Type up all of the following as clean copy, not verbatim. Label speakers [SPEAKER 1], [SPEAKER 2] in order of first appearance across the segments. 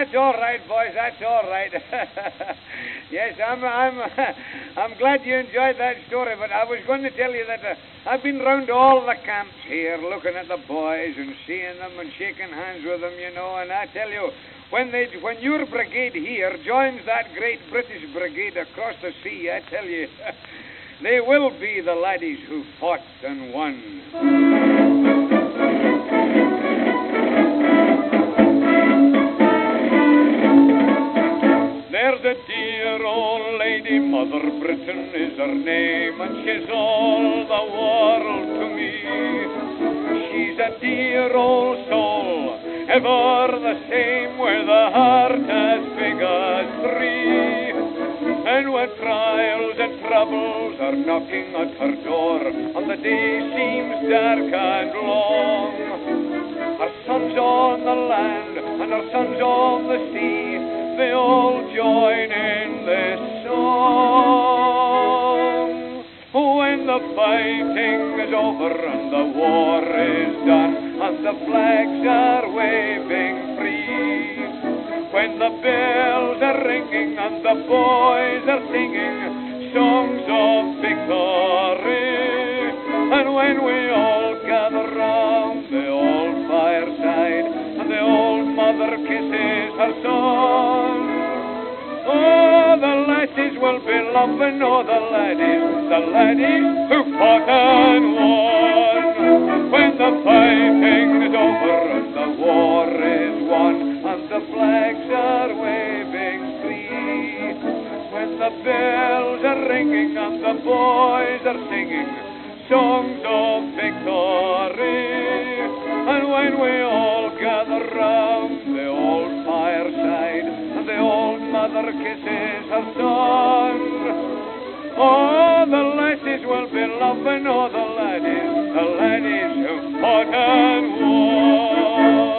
[SPEAKER 1] that's all right, boys. That's all right. Yes, I'm glad you enjoyed that story, but I was going to tell you that I've been round all the camps here looking at the boys and seeing them and shaking hands with them, you know, and I tell you, when your brigade here joins that great British brigade across the sea, I tell you, they will be the laddies who fought and won. There's a dear old lady, Mother Britain is her name, and she's all the world to me. She's a dear old soul, ever the same, with a heart as big as three. And when trials and troubles are knocking at her door, and the day seems dark and long, her son's on the land, and her son's on the sea, they all join in this song. When the fighting is over and the war is done and the flags are waving free, when the bells are ringing and the boys are singing songs of victory, and when we all gather round the old fireside and the old mother kisses her son, oh, the lasses will be loving, oh, the laddies who fought and won. When the fighting is over and the war is won and the flags are waving free, when the bells are ringing and the boys are singing songs of victory, and when we all gather round the old fireside and the old mother kisses her son, oh, the lasses will be loving, oh, the laddies who fought and won.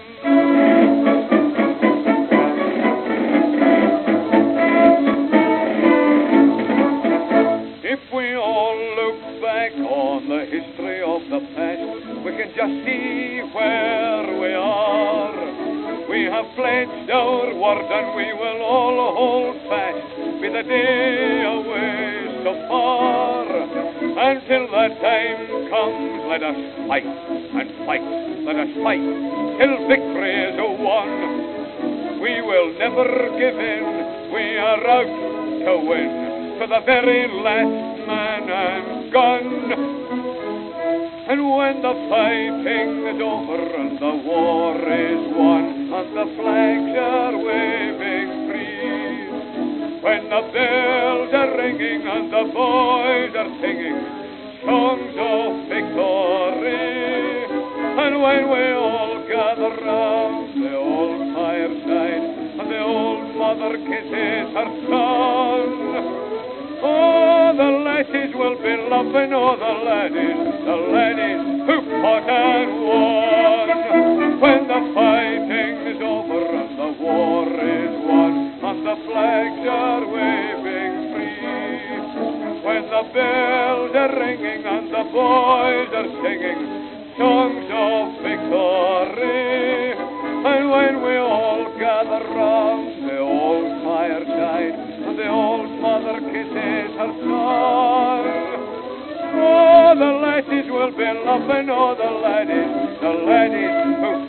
[SPEAKER 1] If we all look back on the history of the past, we can just see where we are. We have pledged our word and we will all hold fast with the day away so far. Until that time comes, let us fight and fight, let us fight till victory is won. We will never give in, we are out to win, to the very last man and gun. And when the fighting is over and the war is won and the flags are waving free, when the bells are ringing and the boys are singing songs of victory, and when we all gather round the old fireside and the old mother kisses her son, oh, the lasses will be loving, oh, the laddies who fought and won. When the fighting is over and the war is won and the flags are waving free, when the bells are ringing and the boys are singing songs of victory, and when we all gather round the old fireside and the old mother kisses her son, oh, the lasses will be loving, oh, the laddies who